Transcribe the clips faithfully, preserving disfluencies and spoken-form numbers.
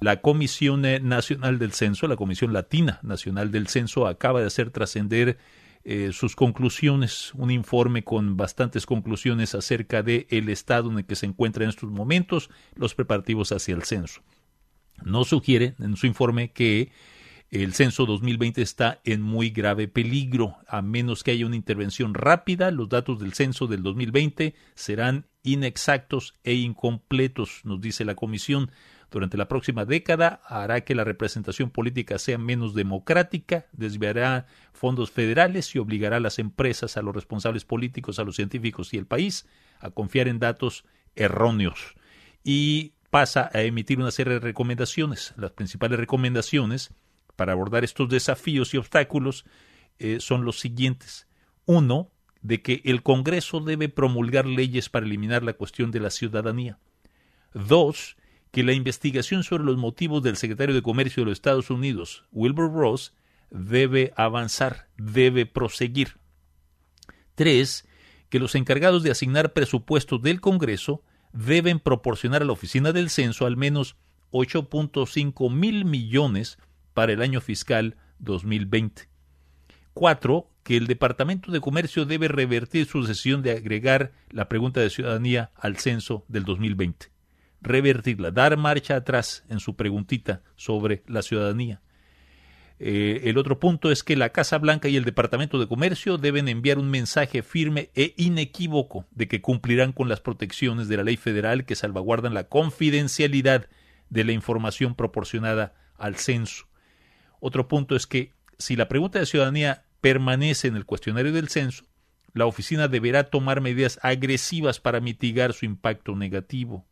La Comisión Nacional del Censo, la Comisión Latina Nacional del Censo, acaba de hacer trascender eh, sus conclusiones, un informe con bastantes conclusiones acerca del estado en el que se encuentran en estos momentos los preparativos hacia el censo. Nos sugiere en su informe que el censo dos mil veinte está en muy grave peligro. A menos que haya una intervención rápida, los datos del censo del dos mil veinte serán inexactos e incompletos, nos dice la Comisión. Durante la próxima década hará que la representación política sea menos democrática, desviará fondos federales y obligará a las empresas, a los responsables políticos, a los científicos y el país a confiar en datos erróneos. Y pasa a emitir una serie de recomendaciones. Las principales recomendaciones para abordar estos desafíos y obstáculos eh, son los siguientes. Uno, de que el Congreso debe promulgar leyes para eliminar la cuestión de la ciudadanía. Dos, que la investigación sobre los motivos del secretario de Comercio de los Estados Unidos, Wilbur Ross, debe avanzar, debe proseguir. Tres, que los encargados de asignar presupuestos del Congreso deben proporcionar a la Oficina del Censo al menos ocho punto cinco mil millones para el año fiscal dos mil veinte. Cuatro, que el Departamento de Comercio debe revertir su decisión de agregar la pregunta de ciudadanía al censo del dos mil veinte. Revertirla, dar marcha atrás en su preguntita sobre la ciudadanía. Eh, el otro punto es que la Casa Blanca y el Departamento de Comercio deben enviar un mensaje firme e inequívoco de que cumplirán con las protecciones de la ley federal que salvaguardan la confidencialidad de la información proporcionada al censo. Otro punto es que si la pregunta de ciudadanía permanece en el cuestionario del censo, la oficina deberá tomar medidas agresivas para mitigar su impacto negativo.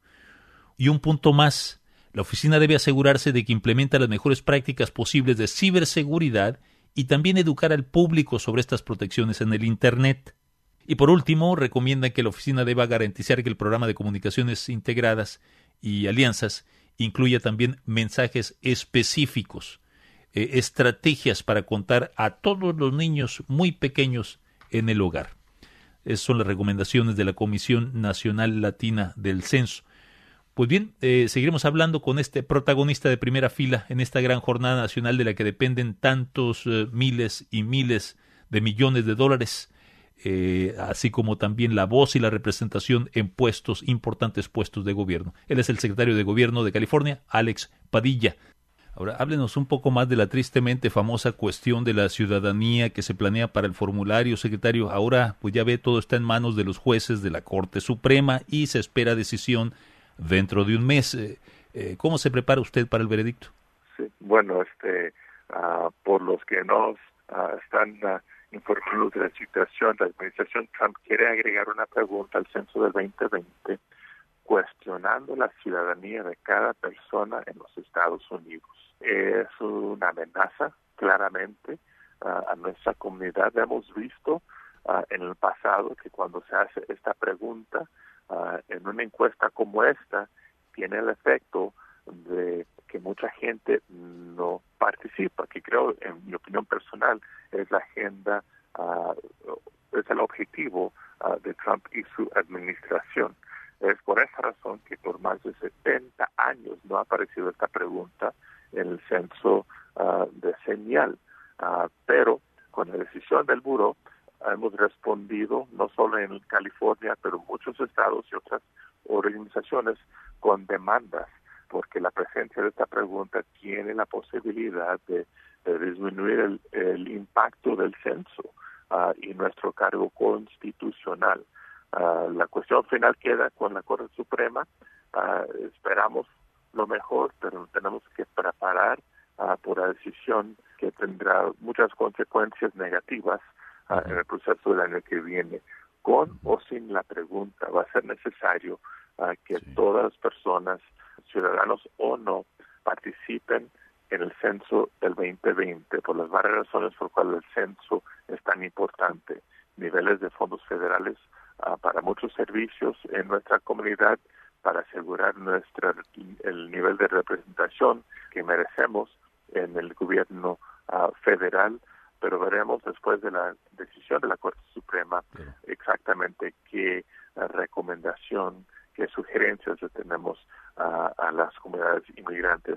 Y un punto más, la oficina debe asegurarse de que implementa las mejores prácticas posibles de ciberseguridad y también educar al público sobre estas protecciones en el Internet. Y por último, recomienda que la oficina deba garantizar que el programa de comunicaciones integradas y alianzas incluya también mensajes específicos, eh, estrategias para contar a todos los niños muy pequeños en el hogar. Esas son las recomendaciones de la Comisión Nacional Latina del Censo. Pues bien, eh, seguiremos hablando con este protagonista de primera fila en esta gran jornada nacional de la que dependen tantos eh, miles y miles de millones de dólares, eh, así como también la voz y la representación en puestos, importantes puestos de gobierno. Él es el secretario de Gobierno de California, Alex Padilla. Ahora, háblenos un poco más de la tristemente famosa cuestión de la ciudadanía que se planea para el formulario, secretario. Ahora, pues ya ve, todo está en manos de los jueces de la Corte Suprema y se espera decisión dentro de un mes. Eh, eh, ¿Cómo se prepara usted para el veredicto? Sí, bueno, este, uh, por los que no uh, están uh, informados de la situación, la administración Trump quiere agregar una pregunta al censo del veinte veinte cuestionando la ciudadanía de cada persona en los Estados Unidos. Es una amenaza, claramente, uh, a nuestra comunidad. Hemos visto uh, en el pasado que cuando se hace esta pregunta, Uh, en una encuesta como esta, tiene el efecto de que mucha gente no participa, que creo, en mi opinión personal, es la agenda, uh, es el objetivo uh, de Trump y su administración. Es por esa razón que por más de setenta años no ha aparecido esta pregunta en el censo uh, de señal. Uh, pero con la decisión del buró, hemos respondido, no solo en California, pero en muchos estados y otras organizaciones, con demandas, porque la presencia de esta pregunta tiene la posibilidad de, de disminuir el, el impacto del censo uh, y nuestro cargo constitucional. Uh, la cuestión final queda con la Corte Suprema. Uh, esperamos lo mejor, pero tenemos que preparar uh, por la decisión que tendrá muchas consecuencias negativas Uh, en el proceso del año que viene. Con o sin la pregunta, va a ser necesario uh, que sí. todas las personas, ciudadanos o no, participen en el censo del veinte veinte, por las varias razones por las cuales el censo es tan importante. Niveles de fondos federales uh, para muchos servicios en nuestra comunidad, para asegurar nuestra el nivel de representación que merecemos en el gobierno uh, federal, pero veremos después de la decisión de la Corte Suprema claro. exactamente qué uh, recomendación, qué sugerencias le tenemos uh, a las comunidades inmigrantes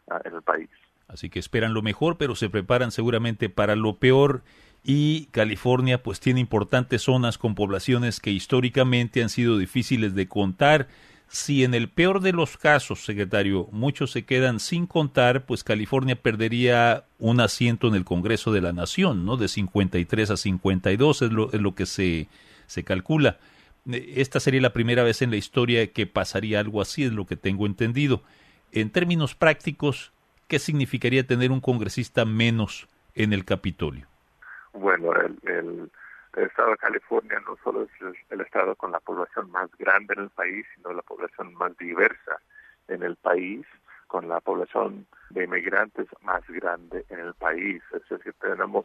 uh, en el país. Así que esperan lo mejor, pero se preparan seguramente para lo peor. Y California pues tiene importantes zonas con poblaciones que históricamente han sido difíciles de contar. Si en el peor de los casos, secretario, muchos se quedan sin contar, pues California perdería un asiento en el Congreso de la Nación, ¿no? De cincuenta y tres a cincuenta y dos es lo, es lo que se, se calcula. Esta sería la primera vez en la historia que pasaría algo así, es lo que tengo entendido. En términos prácticos, ¿qué significaría tener un congresista menos en el Capitolio? Bueno, el, el, el estado de California no solo es el, el estado con la población más grande en el país, sino la población más diversa en el país, con la población de inmigrantes más grande en el país. Es decir, tenemos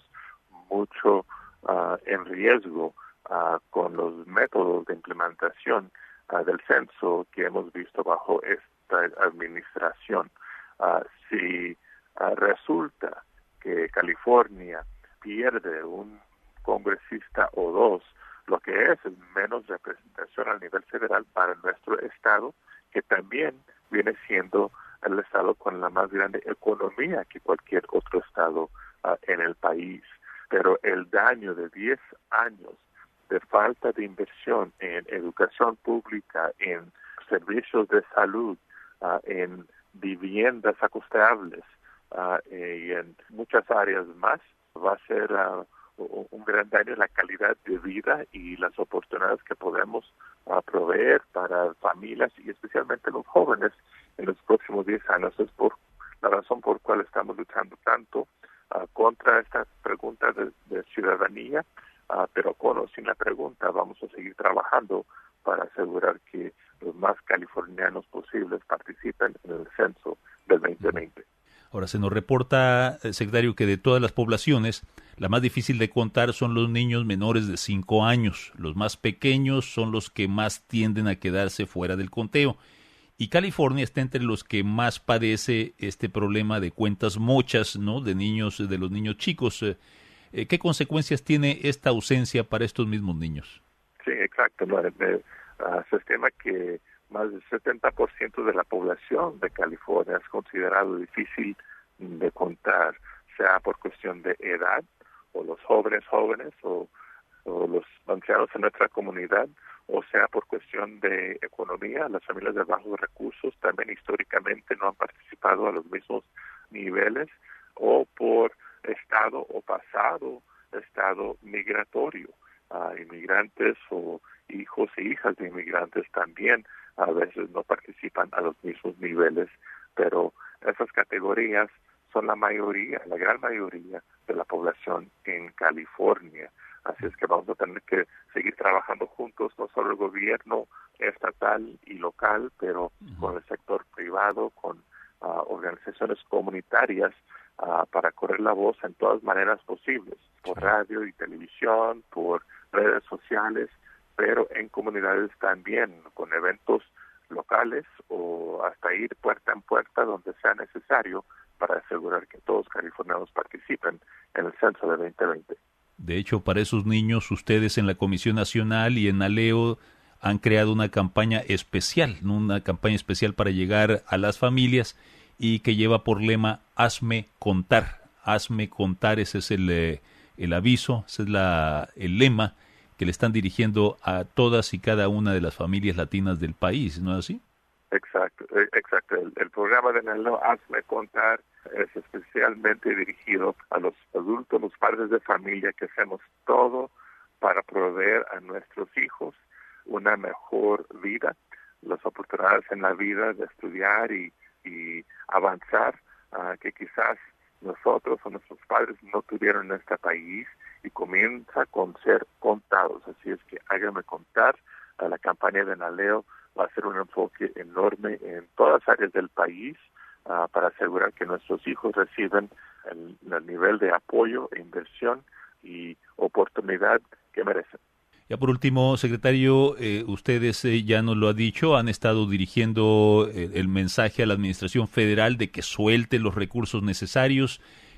mucho uh, en riesgo uh, con los métodos de implementación uh, del censo que hemos visto bajo esta administración. Uh, si uh, resulta que California pierde un congresista o dos, lo que es es menos representación a nivel federal para nuestro estado, que también viene siendo el estado con la más grande economía que cualquier otro estado uh, en el país. Pero el daño de diez años de falta de inversión en educación pública, en servicios de salud, uh, en viviendas acostables uh, y en muchas áreas más, va a ser uh, un gran daño en la calidad de vida y las oportunidades que podemos uh, proveer para familias y especialmente los jóvenes en los próximos diez años. Es por la razón por la cual estamos luchando tanto uh, contra esta pregunta de, de ciudadanía, uh, pero con o sin la pregunta vamos a seguir trabajando para asegurar que los más californianos posibles participen en el censo del veinte veinte. Ahora, se nos reporta, secretario, que de todas las poblaciones, la más difícil de contar son los niños menores de cinco años. Los más pequeños son los que más tienden a quedarse fuera del conteo. Y California está entre los que más padece este problema de cuentas mochas, ¿no? De niños, de los niños chicos. Eh, ¿Qué consecuencias tiene esta ausencia para estos mismos niños? Sí, exacto. No, eh, uh, se estima que más del setenta por ciento de la población de California es considerado difícil de contar, sea por cuestión de edad, o los jóvenes jóvenes, o, o los ancianos en nuestra comunidad, o sea por cuestión de economía. Las familias de bajos recursos también históricamente no han participado a los mismos niveles, o por estado o pasado estado migratorio. Uh, inmigrantes o hijos e hijas de inmigrantes también a veces no participan a los mismos niveles, pero esas categorías son la mayoría, la gran mayoría de la población en California. Así es que vamos a tener que seguir trabajando juntos, no solo el gobierno estatal y local, pero uh-huh. con el sector privado, con uh, organizaciones comunitarias, uh, para correr la voz en todas maneras posibles, por radio y televisión, por redes sociales, pero en comunidades también, con eventos locales o hasta ir puerta en puerta donde sea necesario para asegurar que todos californianos participen en el censo de veinte veinte. De hecho, para esos niños, ustedes en la Comisión Nacional y en Aleo han creado una campaña especial, ¿no? Una campaña especial para llegar a las familias y que lleva por lema Hazme Contar. Hazme Contar, ese es el, eh, el aviso, ese es la, el lema que le están dirigiendo a todas y cada una de las familias latinas del país, ¿no es así? Exacto, exacto. El, el programa de Aleo Hazme Contar es especialmente dirigido a los adultos, los padres de familia, que hacemos todo para proveer a nuestros hijos una mejor vida, las oportunidades en la vida de estudiar y, y avanzar, uh, que quizás nosotros o nuestros padres no tuvieron en este país, y comienza con ser contados. Así es que háganme contar. Uh, la campaña de Aleo va a ser un enfoque enorme en todas las áreas del país, uh, para asegurar que nuestros hijos reciben el, el nivel de apoyo, inversión y oportunidad que merecen. Ya por último, secretario, eh, ustedes eh, ya nos lo ha dicho, han estado dirigiendo eh, el mensaje a la Administración Federal de que suelte los recursos necesarios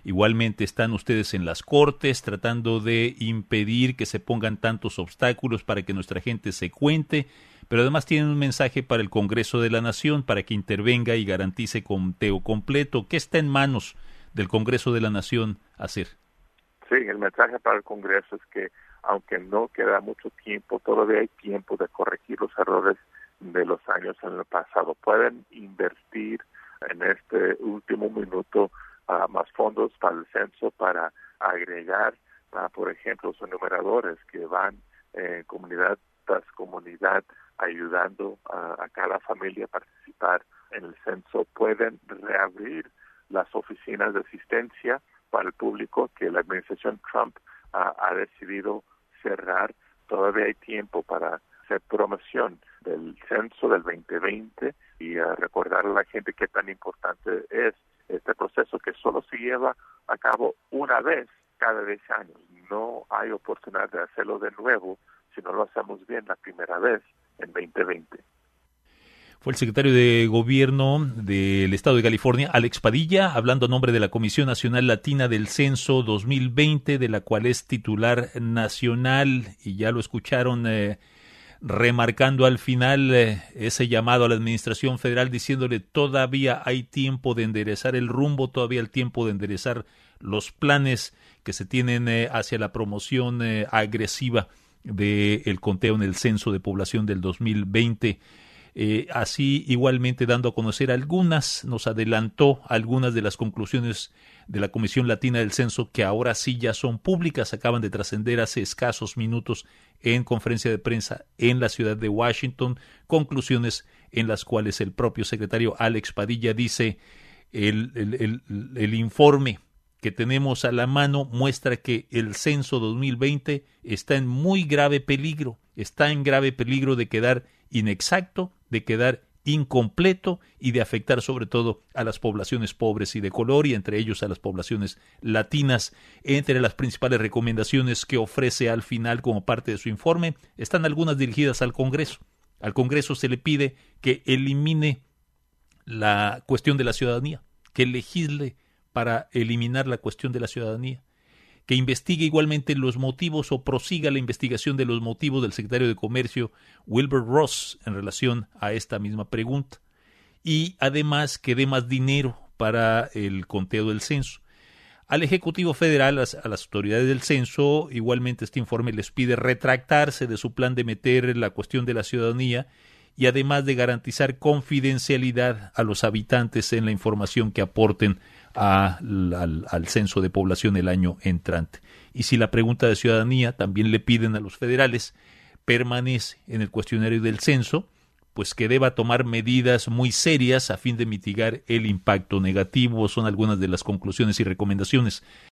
Igualmente están ustedes en las cortes tratando de impedir que se pongan tantos obstáculos para que nuestra gente se cuente, pero además tienen un mensaje para el Congreso de la Nación para que intervenga y garantice conteo completo. ¿Qué está en manos del Congreso de la Nación hacer? Sí, el mensaje para el Congreso es que aunque no queda mucho tiempo, todavía hay tiempo de corregir los errores de los años en el pasado. Pueden invertir en este último minuto uh, más fondos para el censo, para agregar, uh, por ejemplo, los enumeradores que van en comunidad tras comunidad ayudando uh, a cada familia a participar en el censo. Pueden reabrir las oficinas de asistencia para el público que la administración Trump uh, ha decidido cerrar. Todavía hay tiempo para hacer promoción del censo del veinte veinte y uh, recordar a la gente qué tan importante es este proceso, que solo se lleva a cabo una vez cada diez años. No hay oportunidad de hacerlo de nuevo si no lo hacemos bien la primera vez en veinte veinte. Fue el secretario de Gobierno del Estado de California, Alex Padilla, hablando a nombre de la Comisión Nacional Latina del Censo dos mil veinte, de la cual es titular nacional, y ya lo escucharon eh, remarcando al final eh, ese llamado a la Administración Federal diciéndole todavía hay tiempo de enderezar el rumbo, todavía hay tiempo de enderezar los planes que se tienen eh, hacia la promoción eh, agresiva del conteo en el censo de población del dos mil veinte. Eh, así igualmente dando a conocer algunas, nos adelantó algunas de las conclusiones de la Comisión Latina del Censo que ahora sí ya son públicas, acaban de trascender hace escasos minutos en conferencia de prensa en la ciudad de Washington, conclusiones en las cuales el propio secretario Alex Padilla dice el, el, el, el informe que tenemos a la mano muestra que el censo dos mil veinte está en muy grave peligro, está en grave peligro de quedar inexacto, de quedar incompleto y de afectar sobre todo a las poblaciones pobres y de color y entre ellos a las poblaciones latinas. Entre las principales recomendaciones que ofrece al final como parte de su informe están algunas dirigidas al Congreso. Al Congreso se le pide que elimine la cuestión de la ciudadanía, que legisle para eliminar la cuestión de la ciudadanía, que investigue igualmente los motivos o prosiga la investigación de los motivos del secretario de Comercio Wilbur Ross en relación a esta misma pregunta y además que dé más dinero para el conteo del censo. Al Ejecutivo Federal, a las, a las autoridades del censo, igualmente este informe les pide retractarse de su plan de meter la cuestión de la ciudadanía y además de garantizar confidencialidad a los habitantes en la información que aporten a, al, al censo de población el año entrante. Y si la pregunta de ciudadanía también le piden a los federales permanece en el cuestionario del censo, pues que deba tomar medidas muy serias a fin de mitigar el impacto negativo. Son algunas de las conclusiones y recomendaciones